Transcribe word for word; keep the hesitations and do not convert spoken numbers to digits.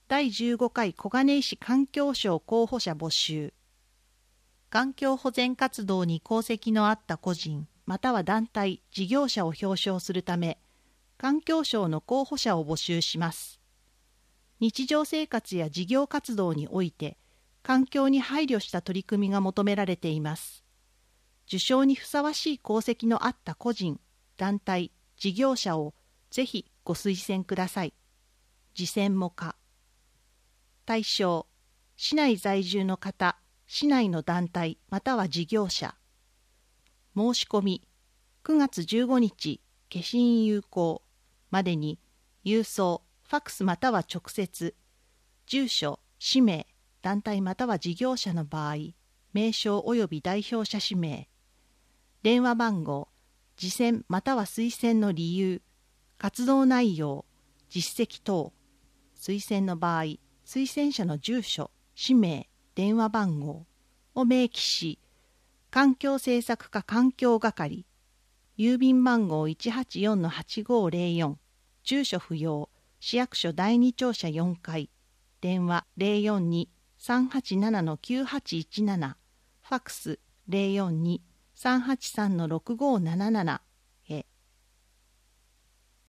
だいじゅうごかい小金井市環境省候補者募集。環境保全活動に功績のあった個人または団体、事業者を表彰するため、環境省の候補者を募集します。日常生活や事業活動において、環境に配慮した取り組みが求められています。受賞にふさわしい功績のあった個人、団体、事業者をぜひご推薦ください。次選も可。対象、市内在住の方、市内の団体または事業者。申し込み、くがつじゅうごにち、消印有効までに、郵送、ファックスまたは直接、住所、氏名、団体または事業者の場合、名称及び代表者氏名、電話番号、次選または推薦の理由、活動内容、実績等、推薦の場合、推薦者の住所、氏名、電話番号を明記し、環境政策課環境係、郵便番号 いちはちよんのはちごーぜろよん、住所不要、市役所だいに庁舎よんかい、電話 ゼロよんに さんはちななのきゅうはちいちなな、ファックス ゼロよんに さんはちさんのろくごーなななな